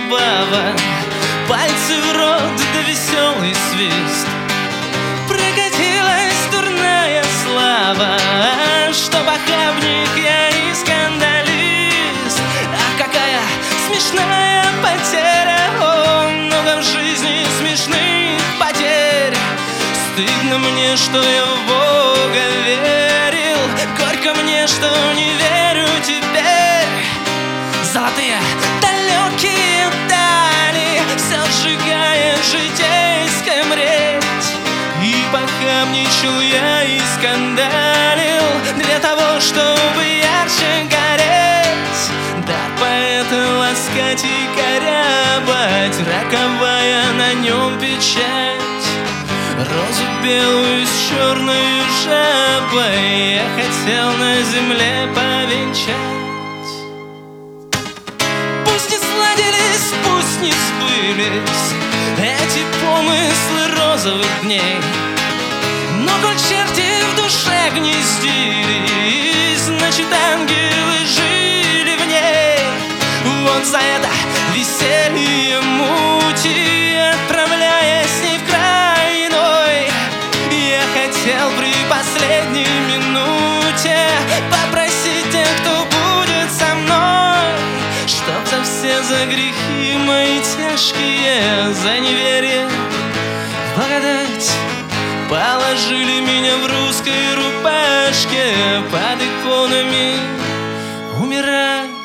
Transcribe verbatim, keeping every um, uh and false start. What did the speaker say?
забава, пальцы в рот да веселый свист. Прокатилась дурная слава, что похабник я и скандалист. Ах, какая смешная потеря, о, много в жизни смешных потерь. Стыдно мне, что я в Бога верил, горько мне, что не верю теперь. Золотые далекие дали, все сжигая житейская мреть. И похабничал я и скандалил для того, чтобы ярче гореть. Да поэта ласкать и корябать, роковая на нем печать. Розу белую с черной жабой я хотел на земле повенчать. Пусть не сладились, пусть не сбылись эти помыслы розовых дней, но коль черти в душе гнездились, значит, ангелы жили в ней. Вот за это веселье мути, отправляясь с ней в край иной, я хотел при последней минуте попросить тех, кто будет со мной, чтоб за все за грехи мои тяжкие, за неверие в благодать положили меня в русской рубашке под иконами умирать.